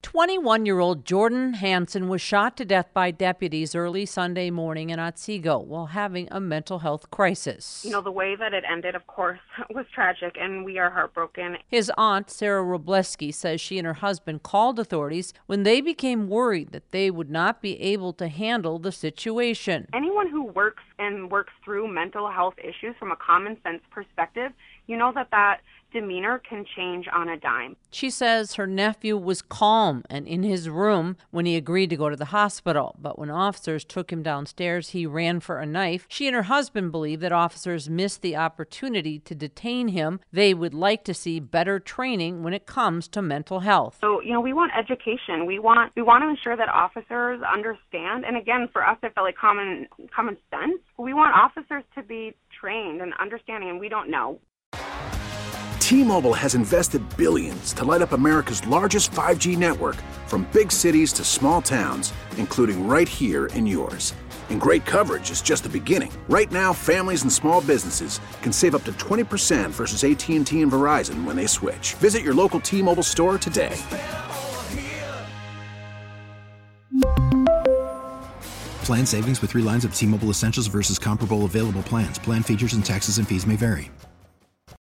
21-year-old Jordan Hansen was shot to death by deputies early Sunday morning in Otsego while having a mental health crisis. The way that it ended, of course, was tragic, and we are heartbroken. His aunt, Sarah Robleski, says she and her husband called authorities when they became worried that they would not be able to handle the situation. Anyone who works through mental health issues from a common sense perspective, that demeanor can change on a dime. She says her nephew was calm and in his room when he agreed to go to the hospital. But when officers took him downstairs, he ran for a knife. She and her husband believe that officers missed the opportunity to detain him. They would like to see better training when it comes to mental health. So, we want education. We want to ensure that officers understand. And again, for us, it felt like common sense. We want officers to be trained and understanding, and we don't know. T-Mobile has invested billions to light up America's largest 5G network, from big cities to small towns, including right here in yours. And great coverage is just the beginning. Right now, families and small businesses can save up to 20% versus AT&T and Verizon when they switch. Visit your local T-Mobile store today. Plan savings with 3 lines of T-Mobile Essentials versus comparable available plans. Plan features and taxes and fees may vary.